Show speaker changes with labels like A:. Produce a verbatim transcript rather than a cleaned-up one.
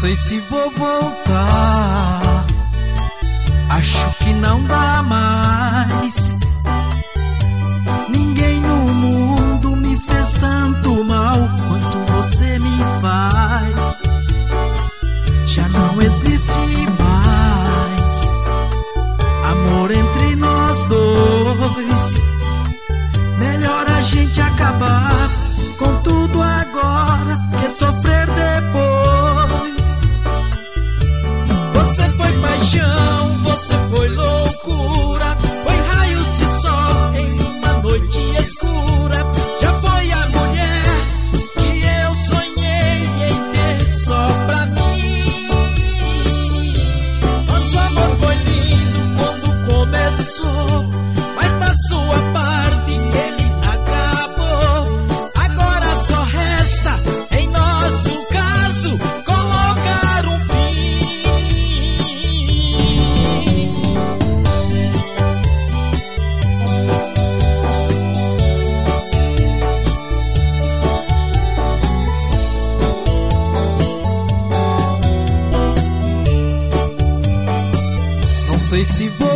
A: sei se vou voltar, acho que não dá mais. Ninguém no mundo me fez tanto mal quanto você me faz. Já não existe mais amor entre nós dois. Melhor a gente acabar com tudo agora que sofrer depois. Você foi paixão, você foi loucura, foi raios de sol em uma noite escura. Já foi a mulher que eu sonhei em ter só pra mim. Nosso amor foi lindo quando começou, mas da sua parte ele acabou. Agora só resta, em nosso caso, colocar um fim. Não sei se vou